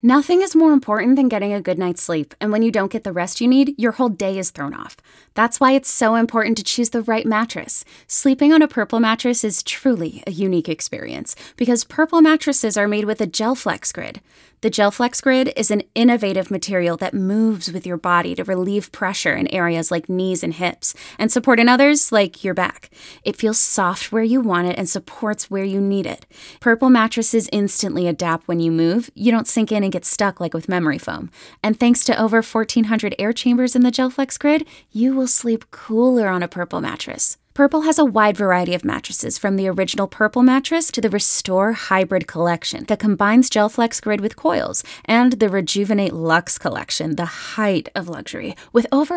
Nothing is more important than getting a good night's sleep, and when you don't get the rest you need, your whole day is thrown off. That's why it's so important to choose the right mattress. Sleeping on a Purple mattress is truly a unique experience, because Purple mattresses are made with a GelFlex Grid. The GelFlex Grid is an innovative material that moves with your body to relieve pressure in areas like knees and hips, and support in others like your back. It feels soft where you want it and supports where you need it. Purple mattresses instantly adapt when you move. You don't sink in and get stuck like with memory foam. And thanks to over 1,400 air chambers in the GelFlex Grid, you will sleep cooler on a Purple mattress. Purple has a wide variety of mattresses, from the original Purple mattress to the Restore Hybrid collection that combines GelFlex Grid with coils, and the Rejuvenate Luxe collection, the height of luxury, with over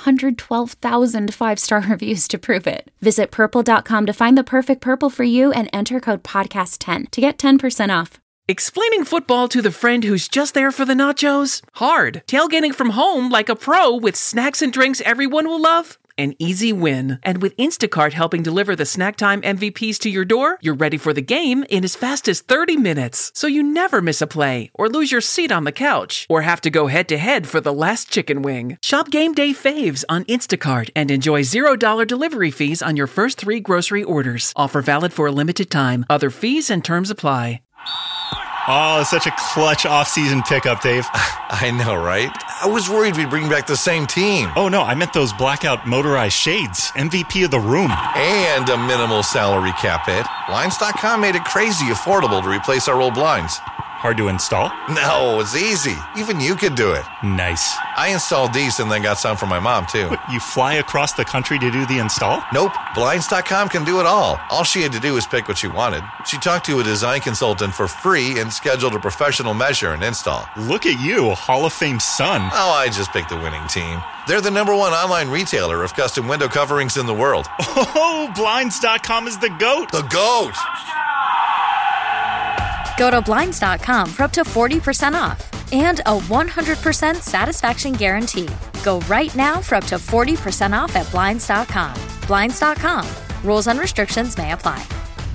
112,000 five-star reviews to prove it. Visit Purple.com to find the perfect Purple for you and enter code PODCAST10 to get 10% off. Explaining football to the friend who's just there for the nachos? Hard. Tailgating from home like a pro with snacks and drinks everyone will love? An easy win. And with Instacart helping deliver the snack time MVPs to your door, you're ready for the game in as fast as 30 minutes. So you never miss a play, or lose your seat on the couch, or have to go head-to-head for the last chicken wing. Shop Game Day Faves on Instacart and enjoy $0 delivery fees on your first 3 grocery orders. Offer valid for a limited time. Other fees and terms apply. Oh, it's such a clutch off-season pickup, Dave. I know, right? I was worried we'd bring back the same team. Oh, no, I meant those blackout motorized shades. MVP of the room. And a minimal salary cap hit. Blinds.com made it crazy affordable to replace our old blinds. Hard to install? No, it's easy. Even you could do it. Nice. I installed these and then got some for my mom, too. What, you fly across the country to do the install? Nope. Blinds.com can do it all. All she had to do was pick what she wanted. She talked to a design consultant for free and scheduled a professional measure and install. Look at you, a Hall of Fame son. Oh, I just picked the winning team. They're the #1 online retailer of custom window coverings in the world. Oh, Blinds.com is the GOAT. The GOAT! Go to Blinds.com for up to 40% off and a 100% satisfaction guarantee. Go right now for up to 40% off at Blinds.com. Blinds.com. Rules and restrictions may apply.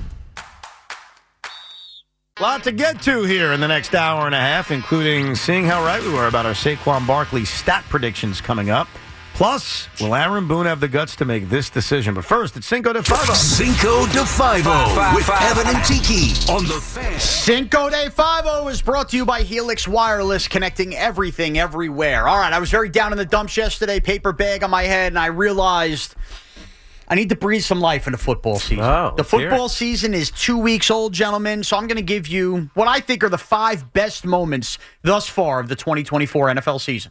Lot to get to here in the next hour and a half, including seeing how right we were about our Saquon Barkley stat predictions coming up. Plus, will Aaron Boone have the guts to make this decision? But first, it's Cinco de Five-O. Cinco de Five-O with Evan and Tiki on the Fan. Cinco de Five-O is brought to you by Helix Wireless, connecting everything everywhere. All right, I was very down in the dumps yesterday, paper bag on my head, and I realized I need to breathe some life into football season. The football season is 2 weeks old, gentlemen, so I'm going to give you what I think are the 5 best moments thus far of the 2024 NFL season.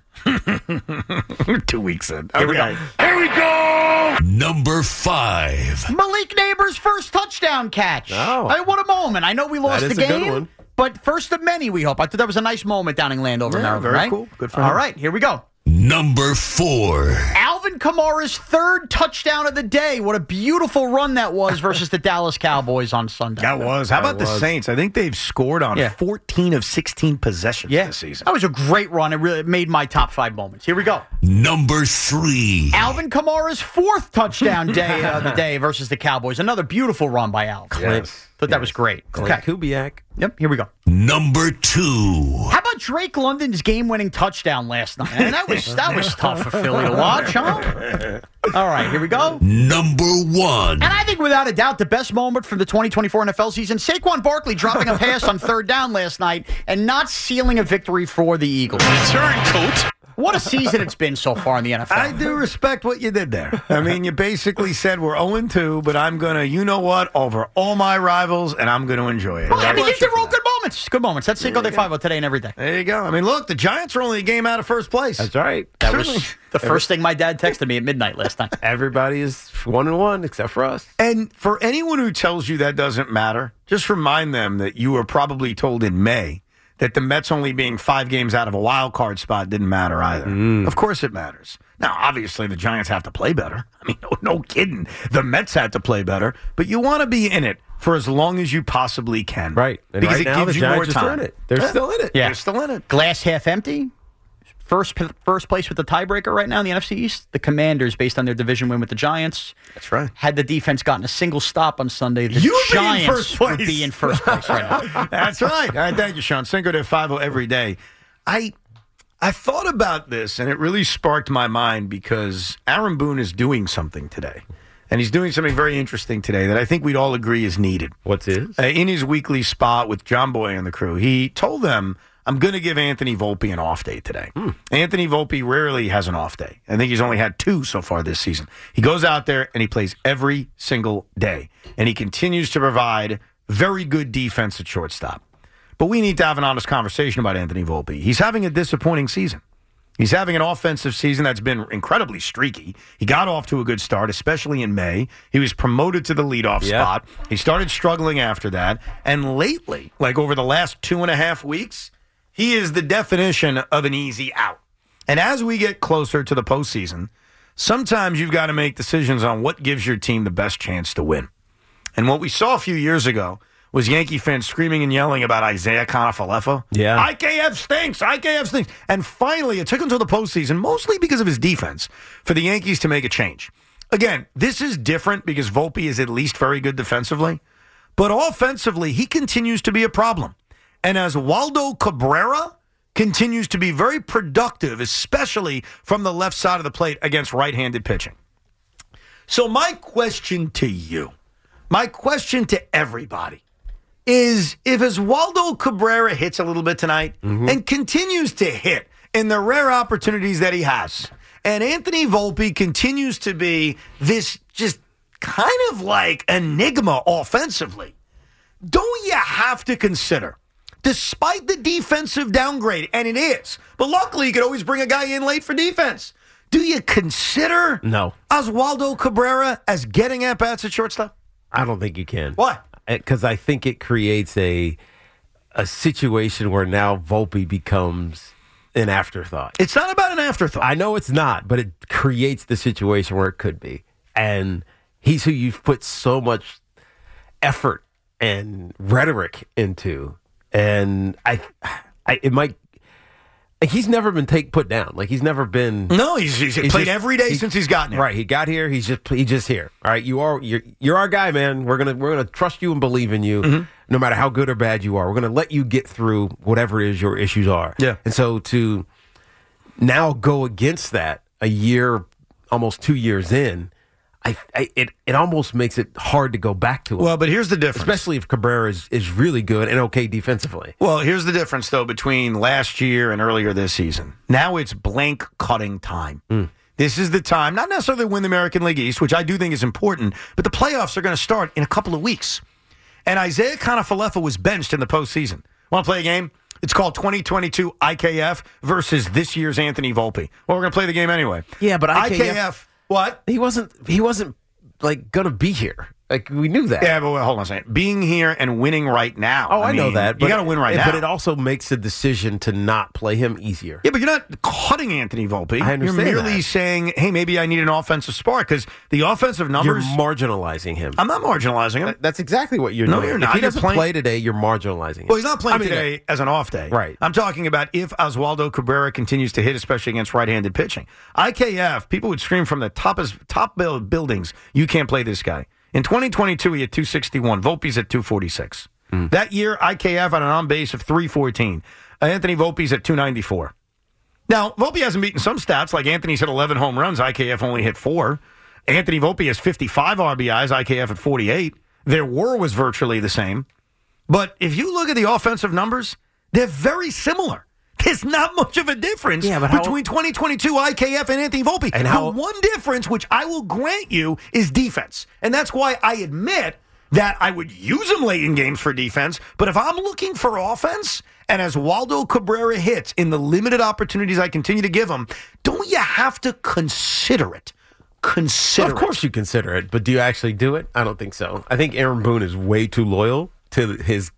2 weeks in. Here we go. Here we go! Number 5. Malik Neighbors' first touchdown catch. Oh. Hey, what a moment. I know we lost the game. That is a good one. But first of many, we hope. I thought that was a nice moment down in Landover, Maryland, very right? cool. Good for him. All right, here we go. Number 4. Alvin Kamara's 3rd touchdown of the day. What a beautiful run that was versus the Dallas Cowboys on Sunday. That was. How about the Saints? I think they've scored on 14 of 16 possessions this season. That was a great run. It really made my top 5 moments. Here we go. Number 3. Alvin Kamara's 4th touchdown day of the day versus the Cowboys. Another beautiful run by Alvin. Yes. Thought that was great. Clint Kubiak. Yep, here we go. Number 2. How about Drake London's game-winning touchdown last night? And that was tough for Philly to watch, huh? All right, here we go. Number 1. And I think without a doubt the best moment from the 2024 NFL season, Saquon Barkley dropping a pass on 3rd down last night and not sealing a victory for the Eagles. Turncoat. What a season it's been so far in the NFL. I do respect what you did there. I mean, you basically said we're 0-2, but I'm going to, you know what, over all my rivals, and I'm going to enjoy it. Well, I mean, these are all good moments. Good moments. That's Cinco de Five-O today and every day. There you go. I mean, look, the Giants are only a game out of first place. That's right. That was the first thing my dad texted me at midnight last night. Everybody is 1-1 except for us. And for anyone who tells you that doesn't matter, just remind them that you were probably told in May that the Mets only being 5 games out of a wild card spot didn't matter either. Of course it matters. Now, obviously, the Giants have to play better. I mean, no kidding. The Mets had to play better. But you want to be in it for as long as you possibly can. Right. And because right it now, gives the you more Giants are time. still in it. They're still in it. Yeah. They're still in it. Glass half empty, first place with the tiebreaker right now in the NFC East. The Commanders, based on their division win with the Giants. That's right. Had the defense gotten a single stop on Sunday, the Giants would be in first place right now. That's right. All right, thank you, Sean. Cinco de Five every day. I thought about this, and it really sparked my mind because Aaron Boone is doing something today. And he's doing something very interesting today that I think we'd all agree is needed. What's his? In his weekly spot with John Boy and the crew, he told them, I'm going to give Anthony Volpe an off day today. Anthony Volpe rarely has an off day. I think he's only had 2 so far this season. He goes out there and he plays every single day. And he continues to provide very good defense at shortstop. But we need to have an honest conversation about Anthony Volpe. He's having a disappointing season. He's having an offensive season that's been incredibly streaky. He got off to a good start, especially in May. He was promoted to the leadoff spot. He started struggling after that. And lately, like over the last 2.5 weeks, he is the definition of an easy out. And as we get closer to the postseason, sometimes you've got to make decisions on what gives your team the best chance to win. And what we saw a few years ago was Yankee fans screaming and yelling about Isaiah Kiner-Falefa. Yeah. IKF stinks. IKF stinks. And finally, it took until the postseason, mostly because of his defense, for the Yankees to make a change. Again, this is different because Volpe is at least very good defensively. But offensively, he continues to be a problem. And as Waldo Cabrera continues to be very productive, especially from the left side of the plate against right-handed pitching. So my question to you, my question to everybody, is if Oswaldo Cabrera hits a little bit tonight and continues to hit in the rare opportunities that he has, and Anthony Volpe continues to be this just kind of like enigma offensively, don't you have to consider, despite the defensive downgrade, and it is, but luckily you could always bring a guy in late for defense, do you consider Oswaldo Cabrera as getting at-bats at shortstop? I don't think you can. Why? Because I think it creates a situation where now Volpe becomes an afterthought. It's not about an afterthought. I know it's not, but it creates the situation where it could be. And he's who you've put so much effort and rhetoric into. And it might. He's never been put down. Like he's never been. No, he's played every day since he's gotten here. Right, he got here. He's just here. All right, you're our guy, man. We're gonna trust you and believe in you, no matter how good or bad you are. We're gonna let you get through whatever it is your issues are. Yeah. And so to now go against that a year, almost 2 years in, it almost makes it hard to go back to it. Well, but here's the difference. Especially if Cabrera is really good and okay defensively. Well, here's the difference, though, between last year and earlier this season. Now it's blank cutting time. This is the time, not necessarily to win the American League East, which I do think is important, but the playoffs are going to start in a couple of weeks. And Isaiah Kiner-Falefa was benched in the postseason. Want to play a game? It's called 2022 IKF versus this year's Anthony Volpe. Well, we're going to play the game anyway. Yeah, but IKF what? He wasn't like going to be here. Like we knew that. Yeah, but hold on a second. Being here and winning right now. Oh, I know that. You got to win right now. But it also makes the decision to not play him easier. Yeah, but you're not cutting Anthony Volpe. I understand. You're merely saying, hey, maybe I need an offensive spark because the offensive numbers. You're marginalizing him. I'm not marginalizing him. That's exactly what you're doing. No, you're not. If he doesn't play today, you're marginalizing him. Well, he's not playing today as an off day. Right. I'm talking about if Oswaldo Cabrera continues to hit, especially against right-handed pitching. IKF, people would scream from the top buildings, you can't play this guy. In 2022, he had 261. Volpe's at 246. That year, IKF had an on-base of 314. Anthony Volpe's at 294. Now, Volpe hasn't beaten some stats, like Anthony's hit 11 home runs. IKF only hit 4. Anthony Volpe has 55 RBIs. IKF at 48. Their WAR was virtually the same. But if you look at the offensive numbers, they're very similar. There's not much of a difference between 2022 IKF and Anthony Volpe. And the one difference, which I will grant you, is defense. And that's why I admit that I would use him late in games for defense. But if I'm looking for offense, and as Waldo Cabrera hits in the limited opportunities I continue to give him, don't you have to consider it? Of course you consider it, but do you actually do it? I don't think so. I think Aaron Boone is way too loyal to his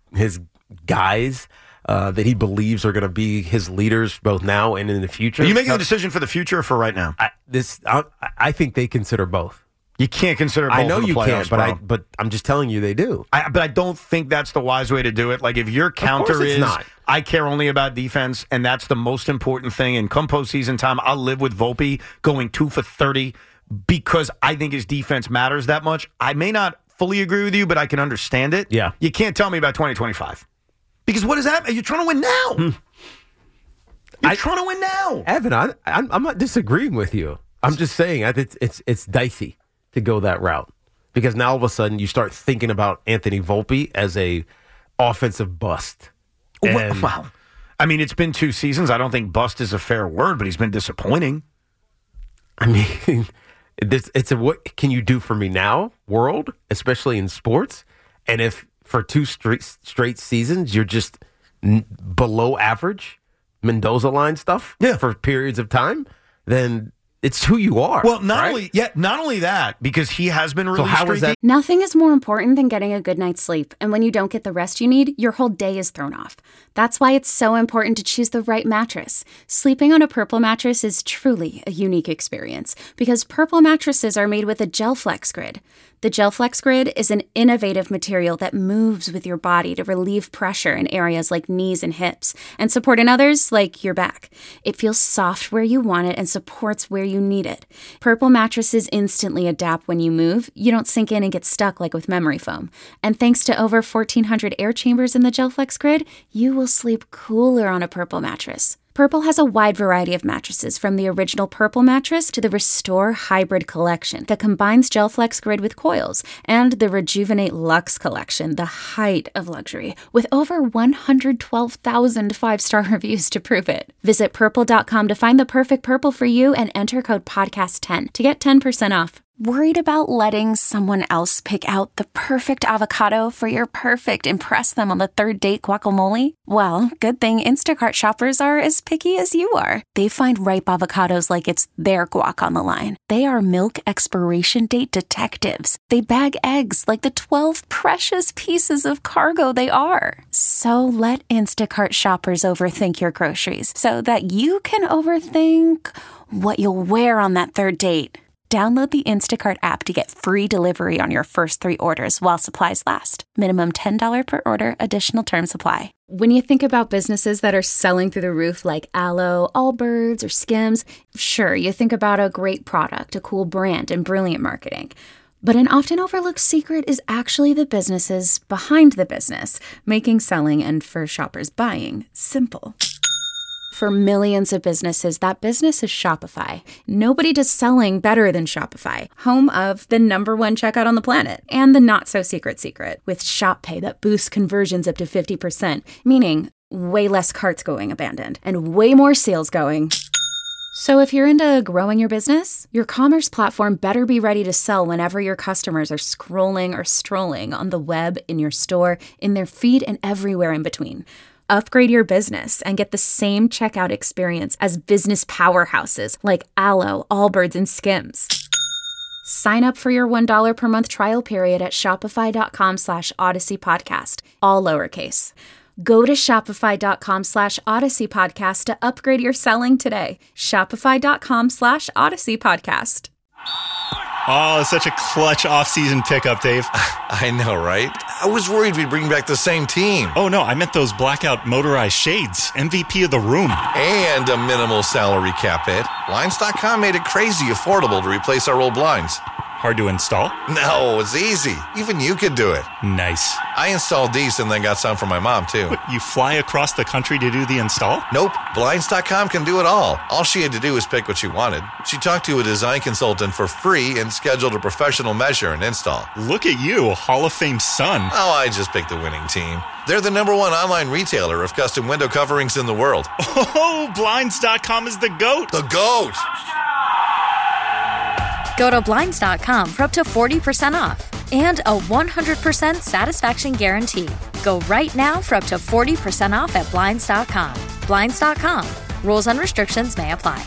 guys. That he believes are going to be his leaders both now and in the future. Are you making a decision for the future or for right now? I think they consider both. You can't consider both I know in the you playoffs, can't, but I'm just telling you they do. But I don't think that's the wise way to do it. Like, if your counter is, not. I care only about defense, and that's the most important thing, and come postseason time, I'll live with Volpe going 2 for 30 because I think his defense matters that much. I may not fully agree with you, but I can understand it. Yeah. You can't tell me about 2025. Because what does that mean? You're trying to win now. You're trying to win now. Evan, I'm not disagreeing with you. I'm just saying it's dicey to go that route because now all of a sudden you start thinking about Anthony Volpe as a offensive bust. Wow. I mean, it's been 2 seasons. I don't think bust is a fair word, but he's been disappointing. I mean, it's a what can you do for me now world, especially in sports. And if for 2 straight seasons you're just below average, Mendoza line stuff for periods of time, then it's who you are. Well, not only that, because he has been really streaky. Nothing is more important than getting a good night's sleep. And when you don't get the rest you need, your whole day is thrown off. That's why it's so important to choose the right mattress. Sleeping on a Purple mattress is truly a unique experience because Purple mattresses are made with a GelFlex Grid. The GelFlex Grid is an innovative material that moves with your body to relieve pressure in areas like knees and hips and support in others like your back. It feels soft where you want it and supports where you need it. Purple mattresses instantly adapt when you move. You don't sink in and get stuck like with memory foam. And thanks to over 1,400 air chambers in the GelFlex Grid, you will sleep cooler on a Purple mattress. Purple has a wide variety of mattresses, from the original Purple mattress to the Restore Hybrid collection that combines GelFlex Grid with coils, and the Rejuvenate Luxe collection, the height of luxury, with over 112,000 5-star reviews to prove it. Visit Purple.com to find the perfect Purple for you and enter code podcast10 to get 10% off. Worried about letting someone else pick out the perfect avocado for your perfect impress them on the third date guacamole? Well, good thing Instacart shoppers are as picky as you are. They find ripe avocados like it's their guac on the line. They are milk expiration date detectives. They bag eggs like the 12 precious pieces of cargo they are. So let Instacart shoppers overthink your groceries so that you can overthink what you'll wear on that third date. Download the Instacart app to get free delivery on your first 3 orders while supplies last. Minimum $10 per order. Additional terms apply. When you think about businesses that are selling through the roof like Aloe, Allbirds, or Skims, sure, you think about a great product, a cool brand, and brilliant marketing. But an often overlooked secret is actually the businesses behind the business, making selling and for shoppers buying simple. For millions of businesses, that business is Shopify. Nobody does selling better than Shopify, home of the #1 checkout on the planet and the not-so-secret secret with Shop Pay that boosts conversions up to 50%, meaning way less carts going abandoned and way more sales going. So if you're into growing your business, your commerce platform better be ready to sell whenever your customers are scrolling or strolling on the web, in your store, in their feed, and everywhere in between. Upgrade your business and get the same checkout experience as business powerhouses like Aloe, Allbirds, and Skims. Sign up for your $1 per month trial period at shopify.com/Odyssey Podcast, all lowercase. Go to shopify.com/Odyssey Podcast to upgrade your selling today. Shopify.com/Odyssey Podcast. Oh, such a clutch off-season pickup, Dave. I know, right? I was worried we'd bring back the same team. Oh, no, I meant those blackout motorized shades. MVP of the room. And a minimal salary cap hit. Blinds.com made it crazy affordable to replace our old blinds. Hard to install? No, it's easy. Even you could do it. Nice. I installed these and then got some for my mom, too. What, you fly across the country to do the install? Nope. Blinds.com can do it all. All she had to do was pick what she wanted. She talked to a design consultant for free and scheduled a professional measure and install. Look at you, Hall of Fame son. Oh, I just picked the winning team. They're the #1 online retailer of custom window coverings in the world. Oh, Blinds.com is the GOAT. The GOAT! Go to Blinds.com for up to 40% off and a 100% satisfaction guarantee. Go right now for up to 40% off at Blinds.com. Blinds.com. Rules and restrictions may apply.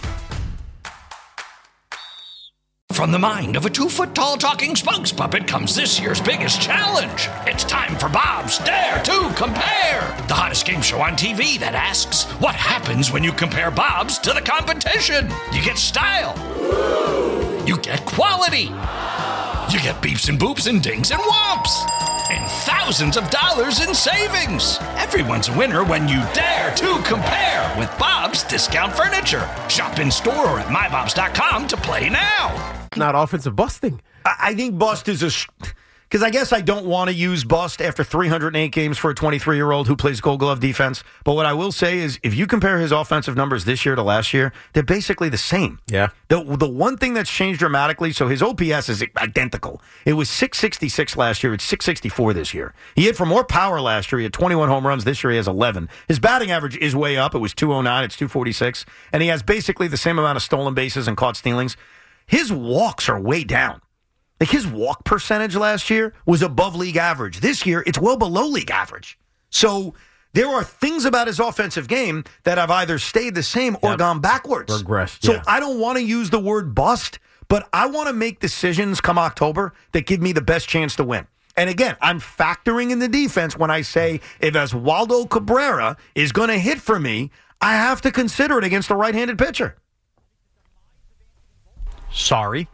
From the mind of a 2-foot-tall talking spokes puppet comes this year's biggest challenge. It's time for Bob's Dare to Compare, the hottest game show on TV that asks, what happens when you compare Bob's to the competition? You get style. You get quality. You get beeps and boops and dings and whomps. And thousands of dollars in savings. Everyone's a winner when you dare to compare with Bob's Discount Furniture. Shop in store or at mybobs.com to play now. Not offensive busting. I think bust is because I guess I don't want to use bust after 308 games for a 23-year-old who plays Gold Glove defense. But what I will say is if you compare his offensive numbers this year to last year, they're basically the same. Yeah. The one thing that's changed dramatically, so his OPS is identical. It was 666 last year. It's 664 this year. He hit for more power last year. He had 21 home runs. This year he has 11. His batting average is way up. It was 209. It's 246. And he has basically the same amount of stolen bases and caught stealings. His walks are way down. Like his walk percentage last year was above league average. This year, it's well below league average. So there are things about his offensive game that have either stayed the same or gone backwards. Regressed. So I don't want to use the word bust, but I want to make decisions come October that give me the best chance to win. And again, I'm factoring in the defense when I say if Oswaldo Cabrera is going to hit for me, I have to consider it against a right-handed pitcher. Sorry.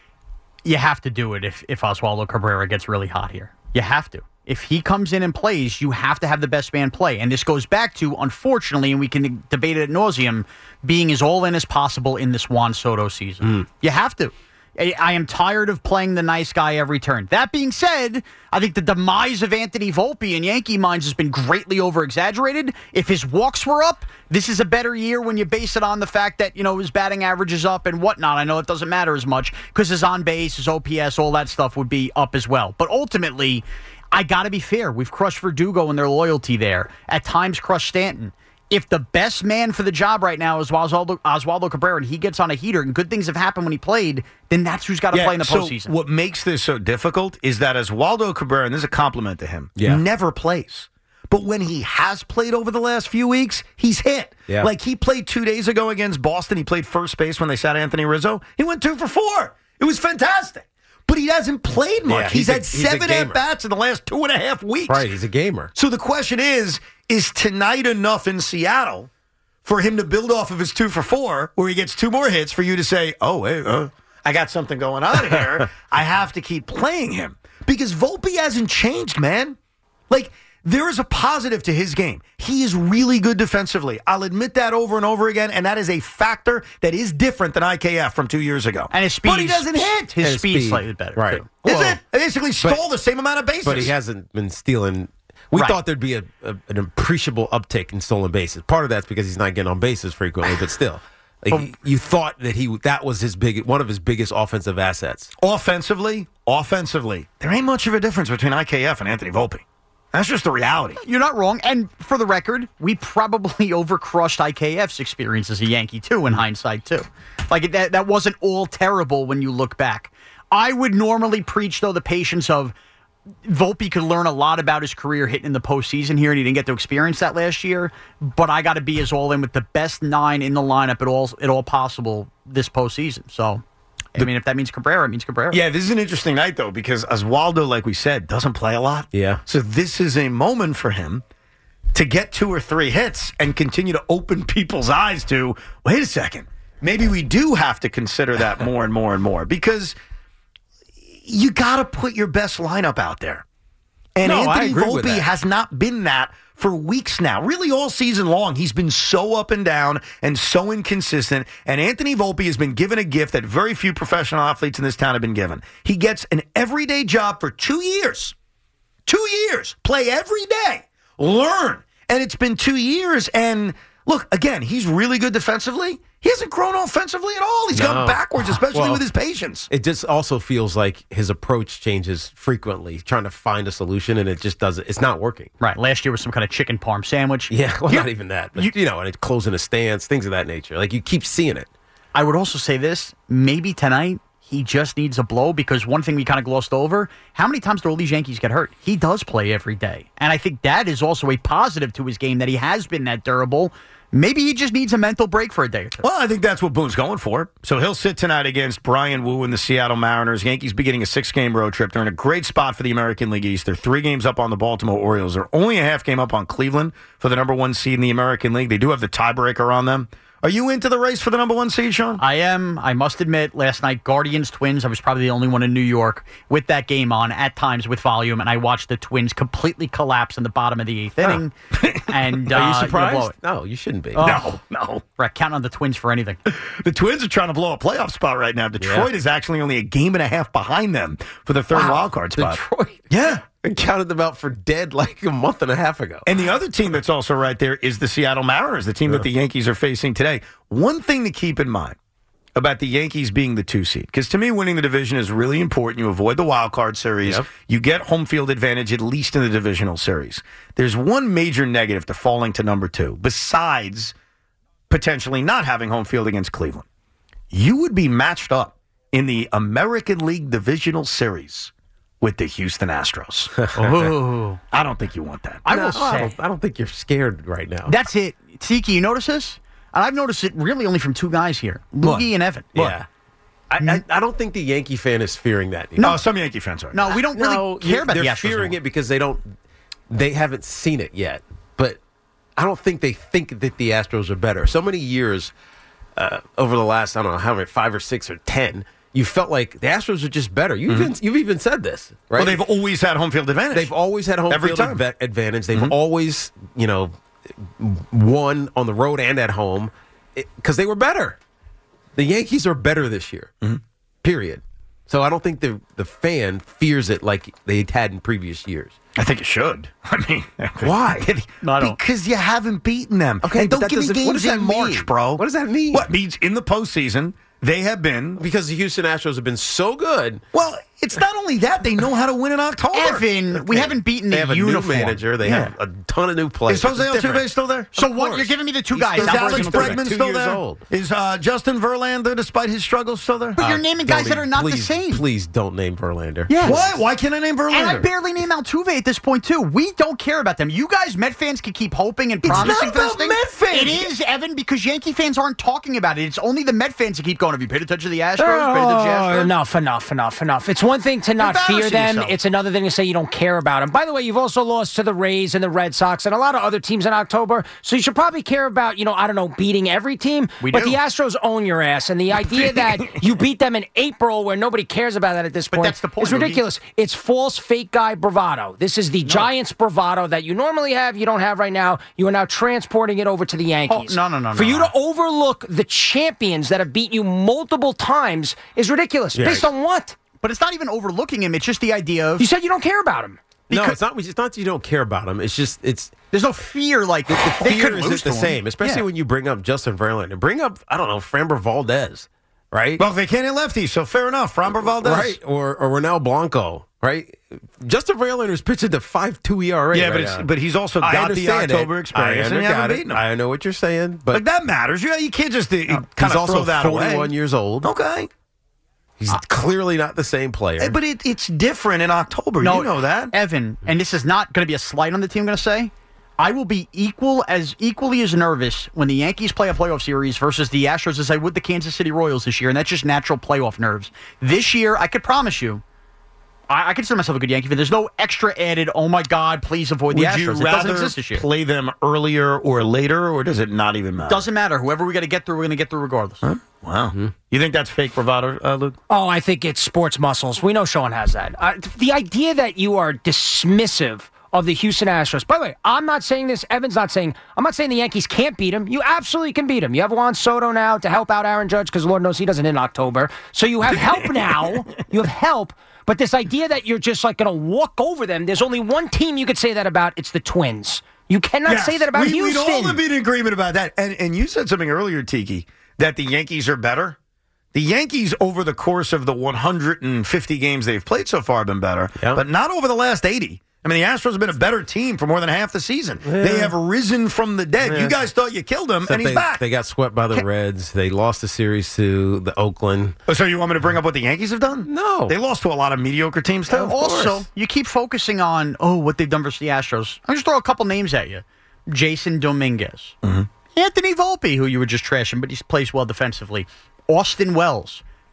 You have to do it if Oswaldo Cabrera gets really hot here. You have to. If he comes in and plays, you have to have the best man play. And this goes back to, unfortunately, and we can debate it ad nauseum, being as all in as possible in this Juan Soto season. You have to. I am tired of playing the nice guy every turn. That being said, I think the demise of Anthony Volpe in Yankee minds has been greatly over-exaggerated. If his walks were up, this is a better year when you base it on the fact that, his batting average is up and whatnot. I know it doesn't matter as much because his on-base, his OPS, all that stuff would be up as well. But ultimately, I got to be fair. We've crushed Verdugo and their loyalty there. At times, crushed Stanton. If the best man for the job right now is Oswaldo Cabrera and he gets on a heater and good things have happened when he played, then that's who's got to play in the postseason. So what makes this so difficult is that Oswaldo Cabrera, and this is a compliment to him, never plays. But when he has played over the last few weeks, he's hit. Yeah. Like he played 2 days ago against Boston. He played first base when they sat Anthony Rizzo. He went 2 for 4. It was fantastic. But he hasn't played much. Yeah, he's had 7 at-bats in the last 2.5 weeks. Right, he's a gamer. So the question is tonight enough in Seattle for him to build off of his 2 for 4, where he gets 2 more hits for you to say, oh, hey, I got something going on here. I have to keep playing him. Because Volpe hasn't changed, man. Like, there is a positive to his game. He is really good defensively. I'll admit that over and over again, and that is a factor that is different than IKF from 2 years ago. And his speed, but he doesn't hit. His speed's slightly better, right? Too. Is it? He basically stole the same amount of bases. But he hasn't been stealing. We thought there'd be an appreciable uptick in stolen bases. Part of that's because he's not getting on bases frequently, but still. You thought that was one of his biggest offensive assets. Offensively, there ain't much of a difference between IKF and Anthony Volpe. That's just the reality. You're not wrong. And for the record, we probably overcrushed IKF's experience as a Yankee, too, in hindsight, too. Like, that wasn't all terrible when you look back. I would normally preach, though, the patience of Volpe could learn a lot about his career hitting in the postseason here, and he didn't get to experience that last year. But I got to be as all in with the best 9 in the lineup at all possible this postseason. So, I mean, if that means Cabrera, it means Cabrera. Yeah, this is an interesting night, though, because Oswaldo, like we said, doesn't play a lot. Yeah. So this is a moment for him to get 2 or 3 hits and continue to open people's eyes to, wait a second, maybe we do have to consider that more and more and more, because you got to put your best lineup out there. And Anthony Volpe has not been that for weeks now. Really all season long, he's been so up and down and so inconsistent. And Anthony Volpe has been given a gift that very few professional athletes in this town have been given. He gets an everyday job for 2 years. 2 years. Play every day. Learn. And it's been 2 years. And look, again, he's really good defensively. He hasn't grown offensively at all. He's gone backwards, especially with his patience. It just also feels like his approach changes frequently, trying to find a solution, and it just doesn't. It's not working. Right. Last year was some kind of chicken parm sandwich. Yeah, well, not even that. But, and it's closing a stance, things of that nature. Like, you keep seeing it. I would also say this. Maybe tonight he just needs a blow, because one thing we kind of glossed over, how many times do all these Yankees get hurt? He does play every day. And I think that is also a positive to his game, that he has been that durable. Maybe he just needs a mental break for a day or two. Well, I think that's what Boone's going for. So he'll sit tonight against Brian Wu and the Seattle Mariners. Yankees beginning a 6-game road trip. They're in a great spot for the American League East. They're 3 games up on the Baltimore Orioles. They're only a half game up on Cleveland for the number 1 seed in the American League. They do have the tiebreaker on them Are you into the race for the number 1 seed, Sean? I am. I must admit, last night, Guardians Twins, I was probably the only one in New York with that game on, at times with volume, and I watched the Twins completely collapse in the bottom of the 8th inning. And Are you surprised? blow it. No, you shouldn't be. No. Right, counting on the Twins for anything. The Twins are trying to blow a playoff spot right now. Detroit is actually only a game and a half behind them for the third wild card spot. Detroit. Yeah. I counted them out for dead like a month and a half ago. And the other team that's also right there is the Seattle Mariners, the team that the Yankees are facing today. One thing to keep in mind about the Yankees being the 2 seed, because to me, winning the division is really important. You avoid the wild card series. Yep. You get home field advantage, at least in the divisional series. There's one major negative to falling to number 2, besides potentially not having home field against Cleveland. You would be matched up in the American League Divisional Series with the Houston Astros. Oh. I don't think you want that. I will say. I don't think you're scared right now. That's it. Tiki, you notice this? And I've noticed it really only from 2 guys here, Loogie and Evan. Yeah. I don't think the Yankee fan is fearing that. No, some Yankee fans are. No, we don't really care about the Astros. They're fearing it because they haven't seen it yet. But I don't think they think that the Astros are better. So many years over the last, I don't know how many, 5 or 6 or 10, you felt like the Astros are just better. You've even said this, right? Well, they've always had home field advantage. They've always had home field advantage. They've always, won on the road and at home because they were better. The Yankees are better this year, period. So I don't think the fan fears it like they had in previous years. I think it should. I mean, why? Because you haven't beaten them. Okay, and don't give me games in March, bro. What does that mean? What means in the postseason they have been, because the Houston Astros have been so good. Well, it's not only that, they know how to win in October. Evan, we haven't beaten the uniform. They have a new manager. They have a ton of new players. Is Jose Altuve still there? So what? You're giving me the 2 guys. Is Alex Bregman still there? Old. Is Justin Verlander, despite his struggles, still there? But you're naming guys that are not the same. Please don't name Verlander. Yes. Why? Why can't I name Verlander? And I barely name Altuve at this point, too. We don't care about them. You guys, Met fans, can keep hoping and promising for this thing. It's not about Met fans. It is, Evan, because Yankee fans aren't talking about it. It's only the Met fans that keep going. Have you paid attention to the Astros? Enough. It's one thing to not fear them. Yourself. It's another thing to say you don't care about them. By the way, you've also lost to the Rays and the Red Sox and a lot of other teams in October, so you should probably care about, beating every team. But the Astros own your ass, and the idea that you beat them in April where nobody cares about that at this point, that's the point, is ridiculous. Boogie. It's false fake guy bravado. This is the Giants bravado that you normally have, you don't have right now. You are now transporting it over to the Yankees. No. For you to overlook the champions that have beat you multiple times is ridiculous. Yes. Based on what? But it's not even overlooking him. It's just the idea of... You said you don't care about him. No, it's not that you don't care about him. It's just, there's no fear like the they could fear lose isn't the to him. same, especially when you bring up Justin Verlander. Bring up, I don't know, Framber Valdez, right? Well, they can't hit lefties, so fair enough. Framber Valdez. Right, or Ronel Blanco, right? Justin Verlander's pitching to 5.2 ERA. Yeah, but he's also got the October experience, and you haven't beaten him. I know what you're saying, but that matters. You can't just kind of throw that away. He's also 41 years old. Okay. He's clearly not the same player. But it's different in October. No, you know that. Evan, and this is not going to be a slight on the team, I'm going to say, I will be equally as nervous when the Yankees play a playoff series versus the Astros as I would the Kansas City Royals this year, and that's just natural playoff nerves. This year, I could promise you, I consider myself a good Yankee fan. There's no extra added, oh my God, please avoid the Astros. It doesn't exist this year. Play them earlier or later, or does it not even matter? Doesn't matter. Whoever we got to get through, we're going to get through regardless. Huh? Wow. Mm-hmm. You think that's fake bravado, Luke? Oh, I think it's sports muscles. We know Sean has that. The idea that you are dismissive of the Houston Astros. By the way, I'm not saying this. Evan's not saying. I'm not saying the Yankees can't beat him. You absolutely can beat him. You have Juan Soto now to help out Aaron Judge because Lord knows he doesn't hit in October. So you have help now. You have help. But this idea that you're just like going to walk over them, there's only one team you could say that about. It's the Twins. You cannot say that about Houston. We'd all have been in agreement about that. And you said something earlier, Tiki, that the Yankees are better. The Yankees, over the course of the 150 games they've played so far, have been better, but not over the last 80. I mean, the Astros have been a better team for more than half the season. Yeah. They have risen from the dead. Yeah. You guys thought you killed him, and he's back. They got swept by the Reds. They lost the series to the Oakland. Oh, so you want me to bring up what the Yankees have done? No. They lost to a lot of mediocre teams, too. Also, you keep focusing on, what they've done versus the Astros. I'll just throw a couple names at you. Jason Dominguez. Mm-hmm. Anthony Volpe, who you were just trashing, but he plays well defensively. Austin Wells.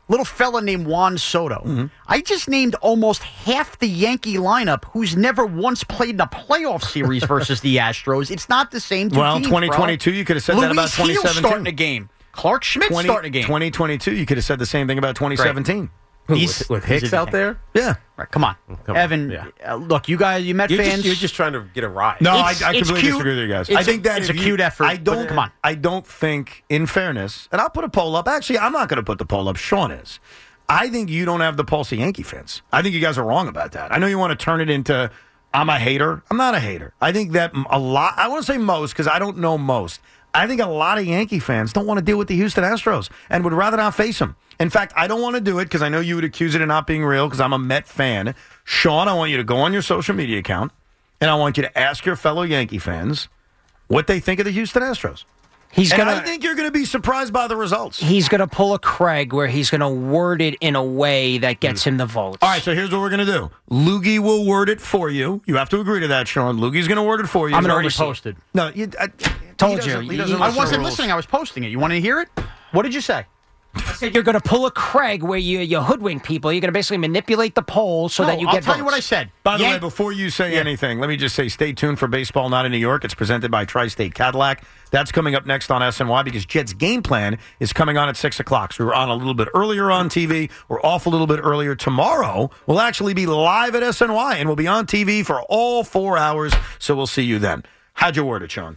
little fella named Juan Soto. Mm-hmm. I just named almost half the Yankee lineup who's never once played in a playoff series versus the Astros. It's not the same two Well, teams, 2022, bro. you could have said that about Luis Gil 2017. starting a game. Clark Schmidt starting a game. 2022, you could have said the same thing about 2017. With Hicks out there? Yeah. Right, come on. Evan, look, you guys, you Met fans. You're just trying to get a ride. No, I It's completely cute. disagree with you guys. It's I think that it's if a you- cute effort. Come on. I don't think, in fairness, and I'll put a poll up. Actually, I'm not going to put the poll up. Sean is. I think you don't have the pulse of Yankee fans. I think you guys are wrong about that. I know you want to turn it into, I'm a hater. I'm not a hater. I think that a lot, I want to say most because I don't know most. I think a lot of Yankee fans don't want to deal with the Houston Astros and would rather not face them. In fact, I don't want to do it because I know you would accuse it of not being real because I'm a Met fan. Sean, I want you to go on your social media account and I want you to ask your fellow Yankee fans what they think of the Houston Astros. I think you're going to be surprised by the results. He's going to pull a Craig where he's going to word it in a way that gets him the votes. All right, so here's what we're going to do. Loogie will word it for you. You have to agree to that, Sean. Loogie's going to word it for you. I'm He's already overseen. posted. No, Told you. I wasn't listening. I was posting it. You want to hear it? What did you say? I said you're going to pull a Craig where you hoodwink people. You're going to basically manipulate the poll so that you get I'll tell you votes. what I said. By the way, before you say anything, let me just say stay tuned for Baseball Not in New York. It's presented by Tri-State Cadillac. That's coming up next on SNY because Jets Game Plan is coming on at 6 o'clock. So we were on a little bit earlier on TV. We're off a little bit earlier. Tomorrow, we'll actually be live at SNY, and we'll be on TV for all 4 hours. So we'll see you then. How'd you word it, Sean?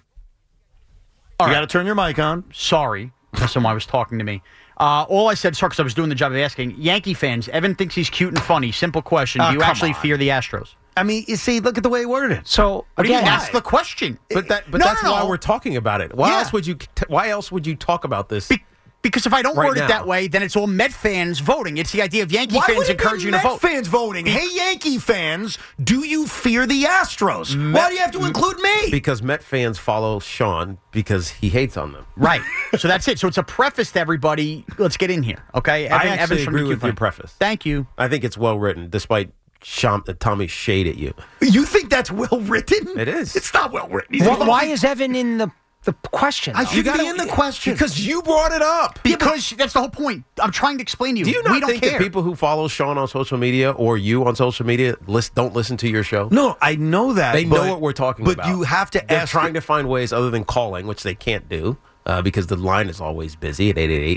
You got to turn your mic on. Sorry. SNY was talking to me. All I said, sorry, because I was doing the job of asking. Yankee fans, Evan thinks he's cute and funny. Simple question. Do you come actually on. fear the Astros? I mean, you see, look at the way he worded it. So, What do you again, mean? That's the question. But that's No, why no. we're talking about it. Why Yeah. else would you talk about this? Because if I don't Right word now. it that way, then it's all Met fans voting. It's the idea of Yankee Why fans would it encouraging be you to Met vote. fans voting? Hey, Yankee fans, do you fear the Astros? Why do you have to include me? Because Met fans follow Sean because he hates on them. Right. So that's it. So it's a preface to everybody. Let's get in here, okay? I actually Evan's from agree the with Q your Fund. preface. Thank you. I think it's well written, despite Tommy's shade at you. You think that's well written? It is. It's not well written. why is Evan in the question? I though? should be in the question Because you brought it up. Because that's the whole point. I'm trying to explain to you. Do you we not don't think care. that people who follow Sean on social media or you on social media don't listen to your show? No, I know that. They know what we're talking about. But you have to They're ask. trying to find ways other than calling, which they can't do. Because the line is always busy at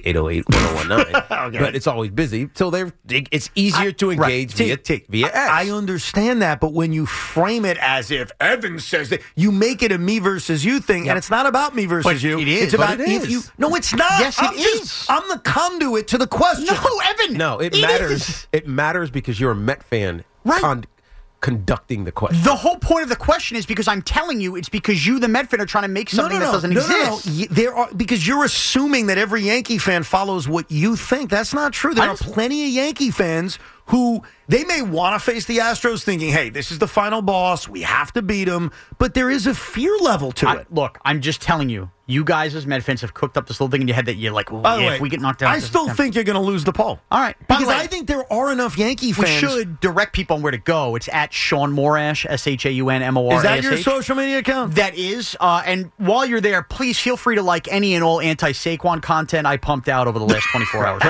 888-808-1019. But it's always busy. So it's easier to engage via X. I understand that, but when you frame it as if Evan says that, you make it a me versus you thing, and it's not about me versus But you. it is. It's about But it if is. you. No, it's not. Yes, it is. I'm the conduit to the question. No, Evan. No, it matters. is. It matters because you're a Met fan Right. conducting the question. The whole point of the question is because I'm telling you it's because you, the Met fan, are trying to make something that doesn't exist. There are, because you're assuming that every Yankee fan follows what you think. That's not true. There are plenty of Yankee fans who they may want to face the Astros thinking, hey, this is the final boss. We have to beat them. But there is a fear level to it. Look, I'm just telling you. You guys as Met fans have cooked up this little thing in your head that you're like, By the way, if we get knocked out. I still think you're going to lose the poll. All right. By the Because way, I think there are enough Yankee we fans. should direct people on where to go. It's at Sean Morash, ShaunMorash. Is that your social media account? That is. And while you're there, please feel free to like any and all anti-Saquon content I pumped out over the last 24 hours.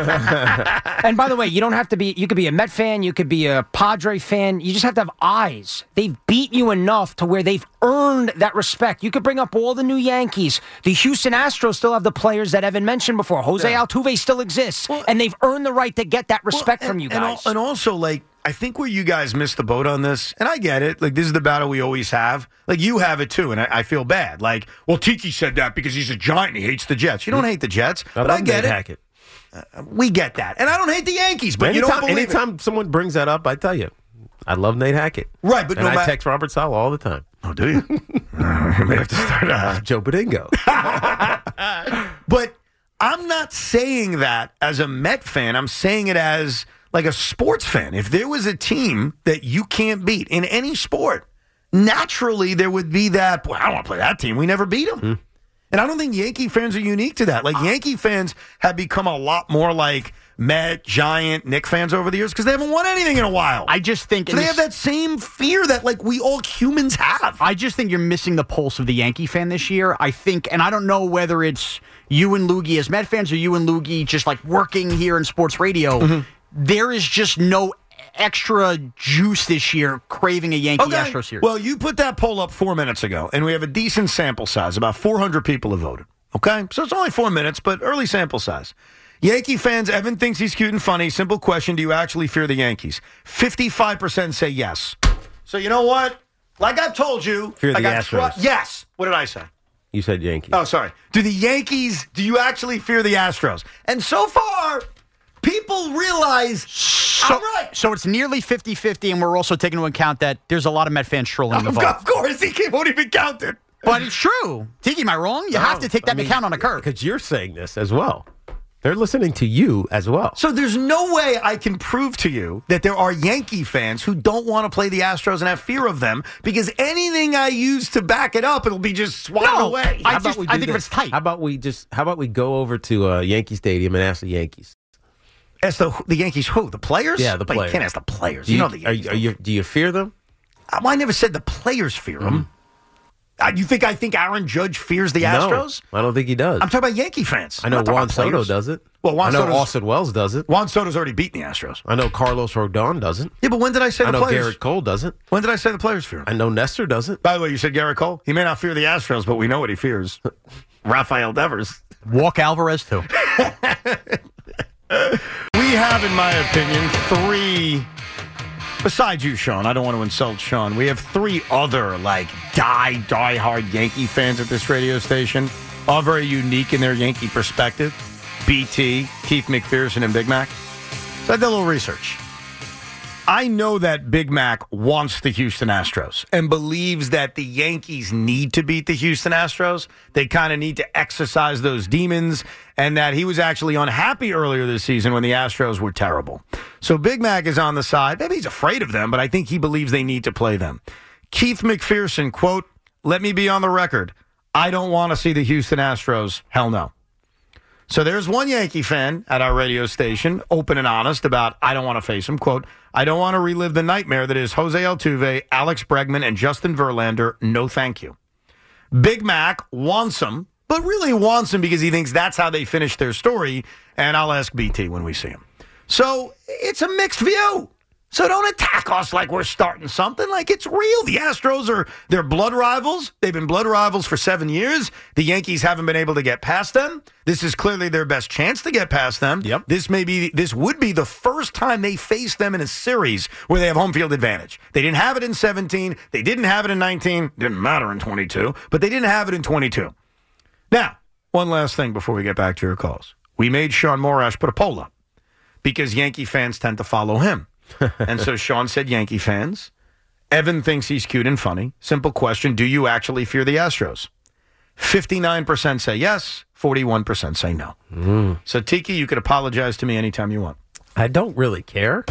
And by the way, you don't have to be, you could be a Met fan, you could be a Padre fan, you just have to have eyes. They've beat you enough to where they've earned that respect. You could bring up all the new Yankees. The Houston Astros still have the players that Evan mentioned before. Jose Altuve still exists, and they've earned the right to get that respect from you guys. And also, like, I think where you guys missed the boat on this, and I get it, like, this is the battle we always have. Like, you have it too, and I feel bad. Like, well, Tiki said that because he's a Giant and he hates the Jets. You don't hate the Jets, but I get it. We get that. And I don't hate the Yankees, but you don't believe anytime someone brings that up, I tell you, I love Nate Hackett. Right, but and I text Robert Saleh all the time. Oh, do you? I may have to start Joe Badingo. But I'm not saying that as a Met fan. I'm saying it as like a sports fan. If there was a team that you can't beat in any sport, naturally there would be that, boy, I don't want to play that team. We never beat them. And I don't think Yankee fans are unique to that. Like, Yankee fans have become a lot more like Met, Giant, Knick fans over the years because they haven't won anything in a while. I just think... So they have that same fear that, like, we all humans have. I just think you're missing the pulse of the Yankee fan this year. I think, and I don't know whether it's you and Loogie as Met fans or you and Loogie just, like, working here in sports radio. Mm-hmm. There is just no extra juice this year craving a Yankee-Astros series. Well, you put that poll up 4 minutes ago, and we have a decent sample size. About 400 people have voted. Okay? So it's only 4 minutes, but early sample size. Yankee fans, Evan thinks he's cute and funny. Simple question, do you actually fear the Yankees? 55% say yes. So you know what? Like I've told you. Fear the Astros. Yes. What did I say? You said Yankees. Oh, sorry. Do you actually fear the Astros? And so far, people realize I'm right. So it's nearly 50-50, and we're also taking into account that there's a lot of Met fans trolling the vote. Of course, he won't even count it. But it's true. Tiki, am I wrong? You have to take that into account on a curve. Because you're saying this as well. They're listening to you as well. So there's no way I can prove to you that there are Yankee fans who don't want to play the Astros and have fear of them because anything I use to back it up, it'll be just swatted away. I think it's tight. How about we go over to Yankee Stadium and ask the Yankees? Ask the Yankees who? The players? Yeah, the players. You can't ask the players. Do you know the Yankees. Do you fear them? I never said the players fear them. You think I think Aaron Judge fears the Astros? No, I don't think he does. I'm talking about Yankee fans. I know Juan Soto does it. Well, I know Austin Wells does it. Juan Soto's already beaten the Astros. I know Carlos Rodon doesn't. Yeah, but when did I say the players? I know Garrett Cole doesn't. When did I say the players fear him? I know Nestor doesn't. By the way, you said Garrett Cole? He may not fear the Astros, but we know what he fears. Rafael Devers. Walk Alvarez, too. We have, in my opinion, three... Besides you, Sean, I don't want to insult Sean. We have three other, die-hard Yankee fans at this radio station, all very unique in their Yankee perspective. BT, Keith McPherson, and Big Mac. So I did a little research. I know that Big Mac wants the Houston Astros and believes that the Yankees need to beat the Houston Astros. They kind of need to exercise those demons, and that he was actually unhappy earlier this season when the Astros were terrible. So Big Mac is on the side. Maybe he's afraid of them, but I think he believes they need to play them. Keith McPherson, quote, "Let me be on the record. I don't want to see the Houston Astros. Hell no." So there's one Yankee fan at our radio station, open and honest about I don't want to face him. Quote, "I don't want to relive the nightmare that is Jose Altuve, Alex Bregman, and Justin Verlander. No thank you." Big Mac wants him, but really wants him because he thinks that's how they finish their story, and I'll ask BT when we see him. So it's a mixed view. So don't attack us like we're starting something. Like, it's real. The Astros they're blood rivals. They've been blood rivals for 7 years. The Yankees haven't been able to get past them. This is clearly their best chance to get past them. Yep. This would be the first time they face them in a series where they have home field advantage. They didn't have it in 17. They didn't have it in 19. Didn't matter in 22. But they didn't have it in 22. Now, one last thing before we get back to your calls. We made Sean Morash put a poll up because Yankee fans tend to follow him. And so Sean said Yankee fans. Evan thinks he's cute and funny. Simple question, do you actually fear the Astros? 59% say yes, 41% say no. So, Tiki, you could apologize to me anytime you want. I don't really care.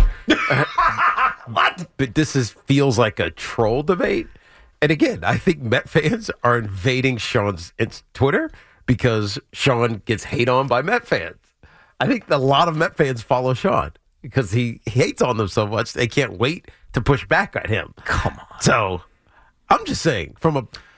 What? But this feels like a troll debate. And again, I think Met fans are invading Sean's Twitter because Sean gets hate on by Met fans. I think a lot of Met fans follow Sean because he hates on them so much they can't wait to push back at him. Come on. So I'm just saying, from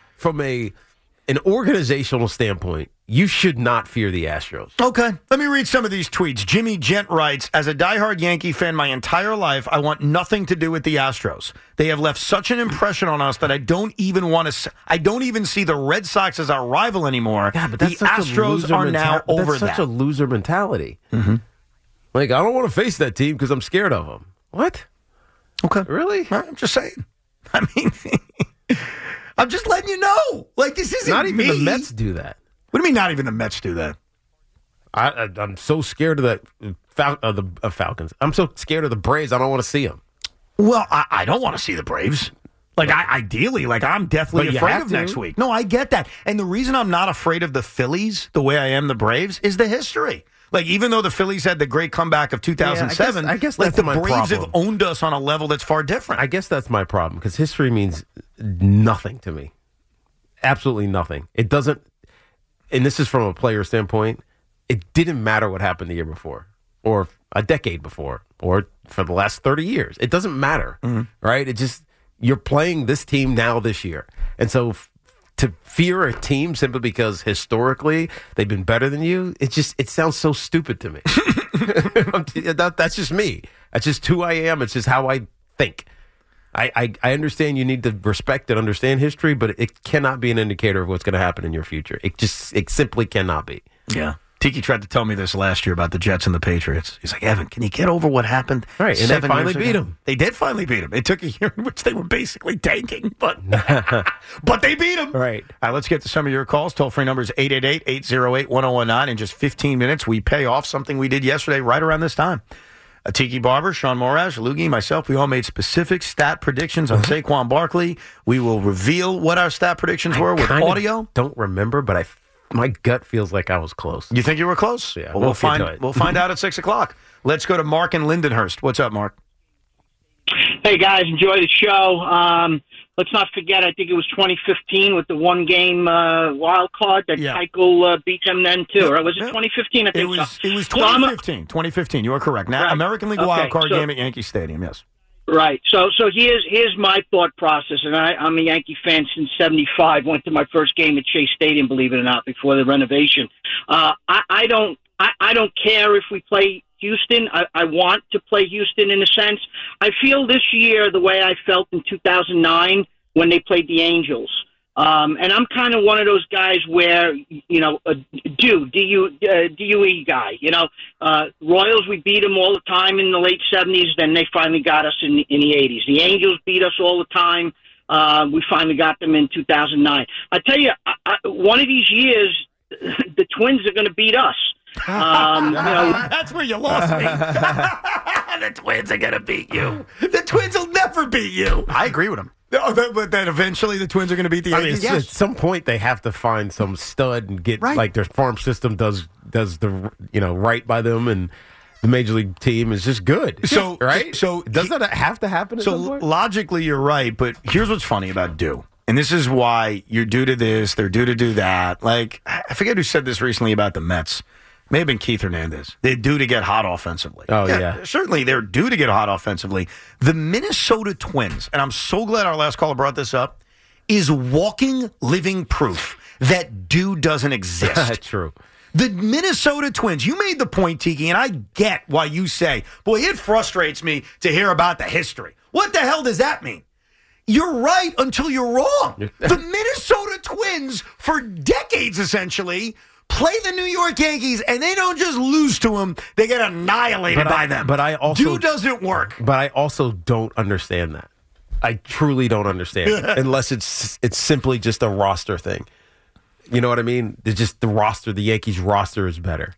an organizational standpoint, you should not fear the Astros. Okay. Let me read some of these tweets. Jimmy Gent writes, "As a diehard Yankee fan my entire life, I want nothing to do with the Astros. They have left such an impression on us that I don't even see the Red Sox as our rival anymore. Yeah, but the Astros are now over that." That's such a loser mentality. Mm-hmm. Like, I don't want to face that team because I'm scared of them. What? Okay. Really? I'm just saying. I mean, I'm just letting you know. Like, this isn't Not even me. the Mets do that. What do you mean not even the Mets do that? I'm so scared of the Falcons. I'm so scared of the Braves, I don't want to see them. Well, I don't want to see the Braves. Like, ideally, I'm deathly afraid of next week. No, I get that. And the reason I'm not afraid of the Phillies the way I am the Braves is the history. Like, even though the Phillies had the great comeback of 2007, I guess like, that's the Braves have owned us on a level that's far different. I guess that's my problem, because history means nothing to me. Absolutely nothing. It doesn't. and this is from a player standpoint, it didn't matter what happened the year before or a decade before or for the last 30 years. It doesn't matter, right? It just, you're playing this team now this year. And so to fear a team simply because historically they've been better than you, it sounds so stupid to me. That's just me. That's just who I am. It's just how I think. I understand you need to respect and understand history, but it cannot be an indicator of what's going to happen in your future. It simply cannot be. Yeah. Tiki tried to tell me this last year about the Jets and the Patriots. He's like, Evan, can you get over what happened? Right, and they finally beat them. They did finally beat them. It took a year in which they were basically tanking, but they beat them. Right. All right, let's get to some of your calls. Toll-free number is 888-808-1019. In just 15 minutes, we pay off something we did yesterday right around this time. Tiki Barber, Sean Morash, Loogie, myself, we all made specific stat predictions on Saquon Barkley. We will reveal what our stat predictions were with audio. Don't remember, but my gut feels like I was close. You think you were close? Yeah. Well, we'll find out at 6 o'clock. Let's go to Mark in Lindenhurst. What's up, Mark? Hey, guys, enjoy the show. Let's not forget, I think it was 2015 with the one-game wild card that Keuchel beat them then, too. Or was it 2015? I think it was 2015. 2015. You are correct. Now, right. American League wild card game at Yankee Stadium, yes. Right. So here's my thought process, and I'm a Yankee fan since '75. Went to my first game at Shea Stadium, believe it or not, before the renovation. I don't care if we play Houston. I want to play Houston in a sense. I feel this year the way I felt in 2009 when they played the Angels. And I'm kind of one of those guys where, DUE guy. Royals, we beat them all the time in the late 70s. Then they finally got us in the 80s. The Angels beat us all the time. We finally got them in 2009. I tell you, one of these years, the Twins are going to beat us. That's where you lost me. The Twins are going to beat you. The Twins will never beat you. I agree with him. But then eventually the Twins are going to beat the Yankees. At some point they have to find some stud and get like their farm system does the right by them, and the major league team is just good. So right. So does that have to happen? At some point? Logically, you're right. But here's what's funny about due, and this is why you're due to this, they're due to do that. Like I forget who said this recently about the Mets. May have been Keith Hernandez. They're due to get hot offensively. Oh, yeah. Certainly, they're due to get hot offensively. The Minnesota Twins, and I'm so glad our last caller brought this up, is walking, living proof that due doesn't exist. True. The Minnesota Twins, you made the point, Tiki, and I get why you say, boy, it frustrates me to hear about the history. What the hell does that mean? You're right until you're wrong. The Minnesota Twins, for decades essentially, play the New York Yankees, and they don't just lose to them; they get annihilated by them. But I also due doesn't work. But I also don't understand that. I truly don't understand it, unless it's simply just a roster thing. You know what I mean? It's just the roster. The Yankees roster is better.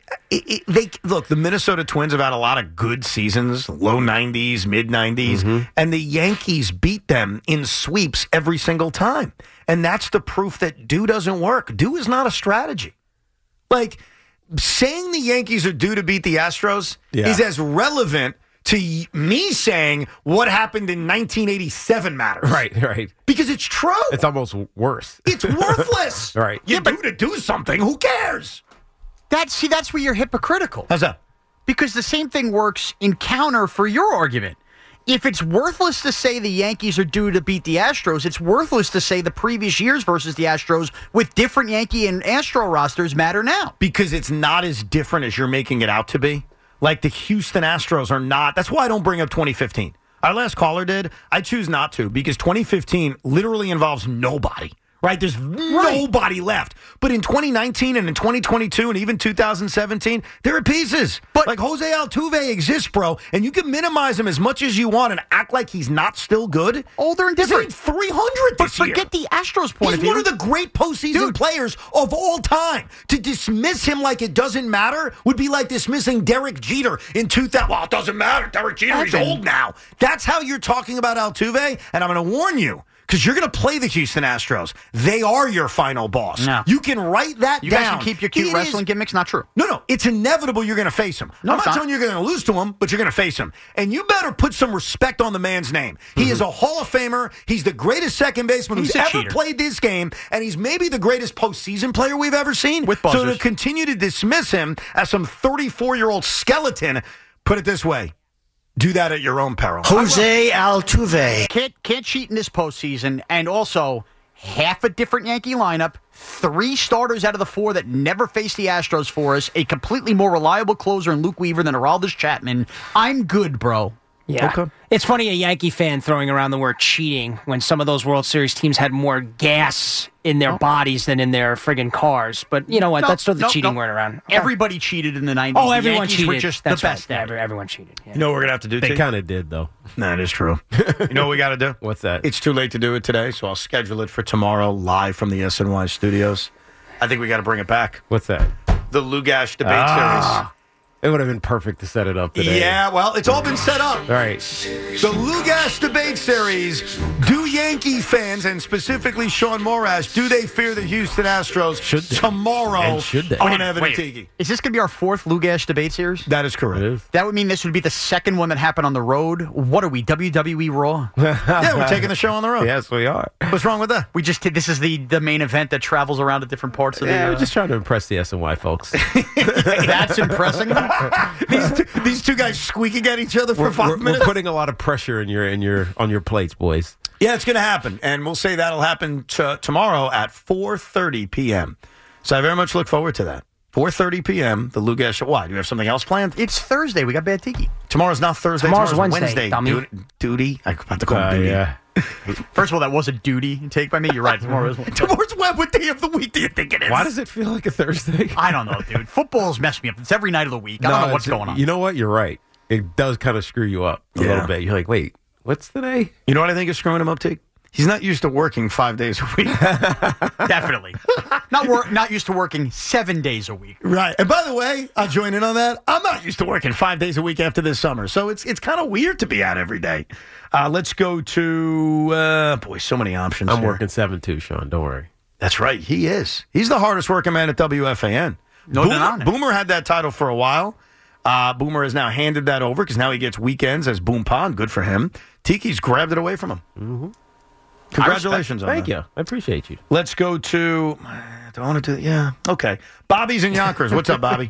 Look, the Minnesota Twins have had a lot of good seasons, low 90s, mid 90s, and the Yankees beat them in sweeps every single time. And that's the proof that due doesn't work. Due is not a strategy. Like, saying the Yankees are due to beat the Astros is as relevant to me saying what happened in 1987 matters. Right. Because it's true. It's almost worse. It's worthless. Right. You're due to do something. Who cares? That's where you're hypocritical. How's that? Because the same thing works in counter for your argument. If it's worthless to say the Yankees are due to beat the Astros, it's worthless to say the previous years versus the Astros with different Yankee and Astro rosters matter now. Because it's not as different as you're making it out to be. Like the Houston Astros are not. That's why I don't bring up 2015. Our last caller did. I choose not to because 2015 literally involves nobody. Right? There's nobody left. But in 2019 and in 2022 and even 2017, there are pieces. But like Jose Altuve exists, bro, and you can minimize him as much as you want and act like he's not still good. Older and different. He's 300 this year. But forget the Astros point of view. He's one of the great postseason players of all time. To dismiss him like it doesn't matter would be like dismissing Derek Jeter in 2000. Well, it doesn't matter. Derek Jeter, he's old now. That's how you're talking about Altuve, and I'm going to warn you. because you're going to play the Houston Astros. They are your final boss. No. You can write that You down. guys can keep your cute wrestling gimmicks. Not true. No. It's inevitable you're going to face him. No, I'm it's not not. telling you you're going to lose to him, but you're going to face him. And you better put some respect on the man's name. He is a Hall of Famer. He's the greatest second baseman He's who's a ever cheater. played this game, and he's maybe the greatest postseason player we've ever seen. With so buzzers. to continue to dismiss him as some 34-year-old skeleton, put it this way, do that at your own peril. Jose Altuve can't cheat in this postseason, and also half a different Yankee lineup, 3 starters out of the 4 that never faced the Astros for us, a completely more reliable closer in Luke Weaver than Aroldis Chapman. I'm good, bro. Yeah. Okay. It's funny a Yankee fan throwing around the word cheating when some of those World Series teams had more gas in their bodies than in their friggin' cars. But you know what? Let's throw the cheating word around. Everybody cheated in the 90s. Oh, The everyone Yankees cheated. were just That's the best. right. Everyone cheated. Yeah. You know what we're going to have to do, They T? kind of did, though. That is true. You know what we got to do? What's that? It's too late to do it today, so I'll schedule it for tomorrow live from the SNY studios. I think we got to bring it back. What's that? The Lugash debate series. It would have been perfect to set it up today. Yeah, well, it's all been set up. All right. The Lugash debate series. Do Yankee fans, and specifically Sean Morash, do they fear the Houston Astros Should they? tomorrow And should they? on Evan and Tiki? Is this going to be our 4th Lugash debate series? That is correct. It is. That would mean this would be the second one that happened on the road. What are we, WWE Raw? Yeah, we're taking the show on the road. Yes, we are. What's wrong with that? We just did. This is the main event that travels around to different parts of Yeah, the. we're just trying to impress the SNY folks. That's impressing. These two guys squeaking at each other for we're, 5 we're minutes. putting a lot of pressure on your plates, boys. Yeah, it's going to happen, and we'll say that'll happen tomorrow at 4:30 p.m. So I very much look forward to that. 4:30 p.m. The Lugash Show. Why? Do you have something else planned? It's Thursday. We got Bad Tiki. Tomorrow's not Thursday. Tomorrow's Wednesday, dummy. Duty. I'm about to call him duty. Yeah. First of all, that was a duty take by me. You're right. Tomorrow is one. Tomorrow's what day of the week do you think it is? Why does it feel like a Thursday? I don't know, dude. Football's messed me up. It's every night of the week. I don't know what's going on. You know what? You're right. It does kind of screw you up a little bit. You're like, wait, what's today? You know what I think is screwing him up, T? He's not used to working 5 days a week. Definitely. Not used to working 7 days a week. Right. And by the way, I'll join in on that. I'm not used to working 5 days a week after this summer. So it's kind of weird to be out every day. Let's go to, so many options. I'm here. working 7 too, Sean. Don't worry. That's right. He is. He's the hardest working man at WFAN. No denying it. Boomer had that title for a while. Boomer has now handed that over because now he gets weekends as Boom Pond. Good for him. Tiki's grabbed it away from him. Mm-hmm. Congratulations on that. Thank you. I appreciate you. Let's go to, do I want to do, yeah, okay. Bobby's in Yonkers. What's up, Bobby?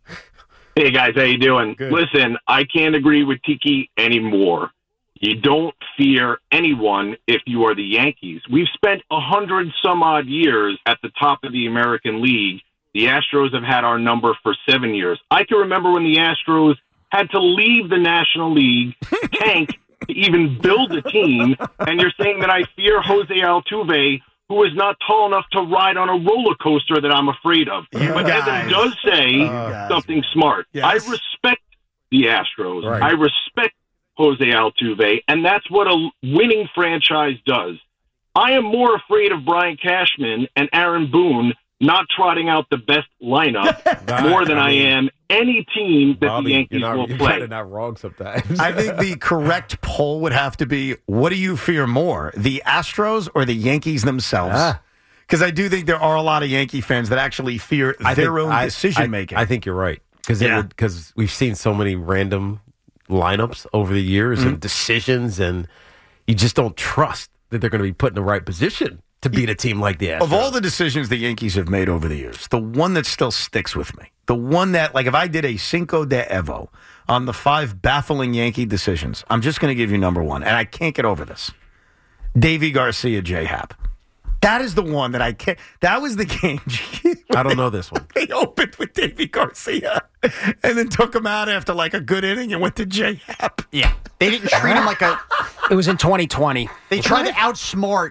Hey, guys, how you doing? Good. Listen, I can't agree with Tiki anymore. You don't fear anyone if you are the Yankees. We've spent 100-some-odd years at the top of the American League. The Astros have had our number for 7 years. I can remember when the Astros had to leave the National League, tank, to even build a team, and you're saying that I fear Jose Altuve, who is not tall enough to ride on a roller coaster that I'm afraid of. But Evan does say something smart. Yes. I respect the Astros. Right. I respect Jose Altuve, and that's what a winning franchise does. I am more afraid of Brian Cashman and Aaron Boone not trotting out the best lineup more than I am any team that Bobby, the Yankees will you're play. kind of not wrong sometimes. I think the correct poll would have to be, what do you fear more, the Astros or the Yankees themselves? Because I do think there are a lot of Yankee fans that actually fear their own decision-making. I think you're right. Because we've seen so many random lineups over the years and decisions, and you just don't trust that they're going to be put in the right position to beat a team like the Astros. Of all the decisions the Yankees have made over the years, the one that still sticks with me, the one that, like, if I did a Cinco de Evo on the 5 baffling Yankee decisions, I'm just going to give you number 1, and I can't get over this. Davy Garcia, J-Hap. That is the one that I can't. That was the game. I don't know this one. They opened with Davy Garcia and then took him out after like a good inning and went to J-Hap. Yeah. They didn't treat him like a. It was in 2020. They tried to outsmart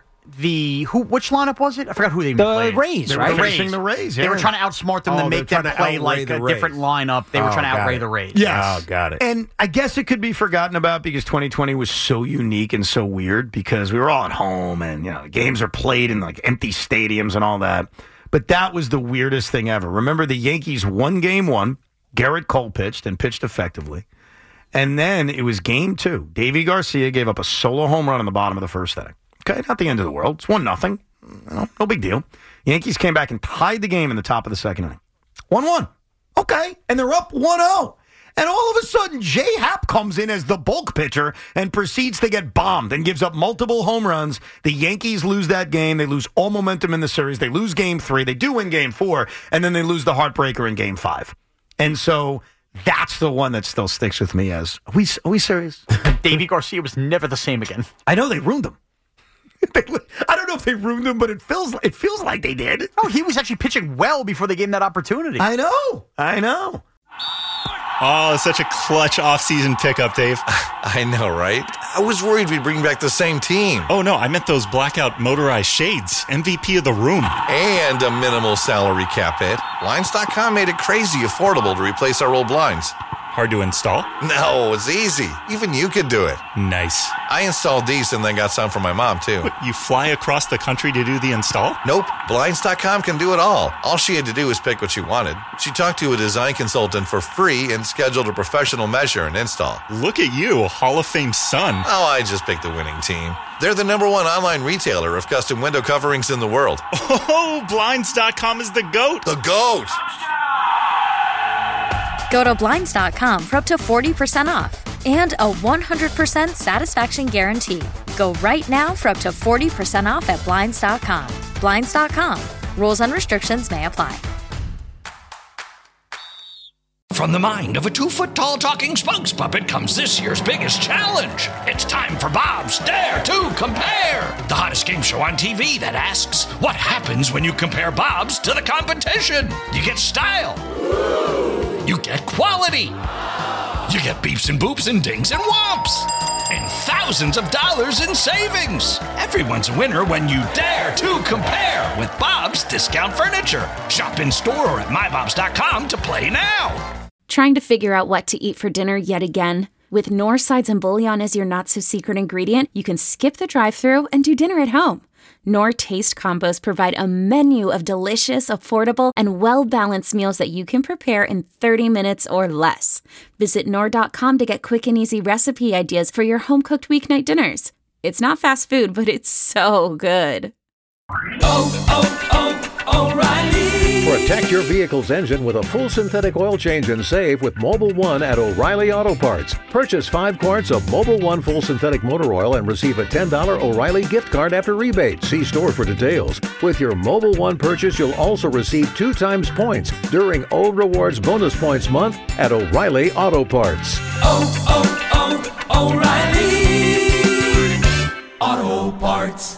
which lineup was it? I forgot who they played. The Rays, They right? were facing the Rays. They were trying to outsmart them to make them play like a different lineup. They were trying to outrate the Rays. Yes. Oh, got it. And I guess it could be forgotten about because 2020 was so unique and so weird because we were all at home and, games are played in like empty stadiums and all that. But that was the weirdest thing ever. Remember, the Yankees won Game 1. Garrett Cole pitched and pitched effectively. And then it was Game 2. Davy Garcia gave up a solo home run in the bottom of the first inning. Okay, not the end of the world. It's 1-0. No big deal. Yankees came back and tied the game in the top of the second inning. 1-1. Okay, and they're up 1-0. And all of a sudden, Jay Happ comes in as the bulk pitcher and proceeds to get bombed and gives up multiple home runs. The Yankees lose that game. They lose all momentum in the series. They lose Game 3. They do win Game 4, and then they lose the heartbreaker in Game 5. And so that's the one that still sticks with me as, are we serious? Davey Garcia was never the same again. I know they ruined him. I don't know if they ruined him, but it feels like they did. Oh, he was actually pitching well before they gave him that opportunity. I know. Oh, such a clutch off-season pickup, Dave. I know, right? I was worried we'd bring back the same team. Oh, no, I meant those blackout motorized shades. MVP of the room. And a minimal salary cap hit. Blinds.com made it crazy affordable to replace our old blinds. Hard to install? No, it's easy. Even you could do it. Nice. I installed these and then got some for my mom, too. What, you fly across the country to do the install? Nope. Blinds.com can do it all. All she had to do was pick what she wanted. She talked to a design consultant for free and scheduled a professional measure and install. Look at you, Hall of Fame son. Oh, I just picked the winning team. They're the #1 online retailer of custom window coverings in the world. Oh, Blinds.com is the GOAT. The GOAT! Go to Blinds.com for up to 40% off and a 100% satisfaction guarantee. Go right now for up to 40% off at Blinds.com. Blinds.com. Rules and restrictions may apply. From the mind of a 2-foot-tall talking spokes puppet comes this year's biggest challenge. It's time for Bob's Dare to Compare, the hottest game show on TV that asks, what happens when you compare Bob's to the competition? You get style. You get quality. You get beeps and boops and dings and whomps. And thousands of dollars in savings. Everyone's a winner when you dare to compare with Bob's Discount Furniture. Shop in store or at mybobs.com to play now. Trying to figure out what to eat for dinner yet again? With Knorr sides and bouillon as your not-so-secret ingredient, you can skip the drive-thru and do dinner at home. Knorr Taste Combos provide a menu of delicious, affordable, and well-balanced meals that you can prepare in 30 minutes or less. Visit Knorr.com to get quick and easy recipe ideas for your home-cooked weeknight dinners. It's not fast food, but it's so good. O'Reilly. Protect your vehicle's engine with a full synthetic oil change and save with Mobil 1 at O'Reilly Auto Parts. Purchase 5 quarts of Mobil 1 full synthetic motor oil and receive a $10 O'Reilly gift card after rebate. See store for details. With your Mobil 1 purchase, you'll also receive 2 times points during O Rewards Bonus Points Month at O'Reilly Auto Parts. O'Reilly Auto Parts.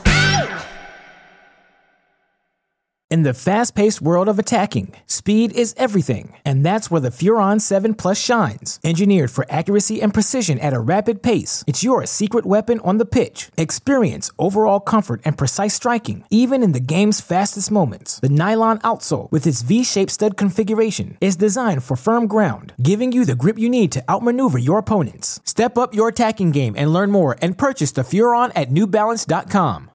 In the fast-paced world of attacking, speed is everything, and that's where the Furon 7 Plus shines. Engineered for accuracy and precision at a rapid pace, it's your secret weapon on the pitch. Experience overall comfort and precise striking, even in the game's fastest moments. The nylon outsole, with its V-shaped stud configuration, is designed for firm ground, giving you the grip you need to outmaneuver your opponents. Step up your attacking game and learn more and purchase the Furon at NewBalance.com.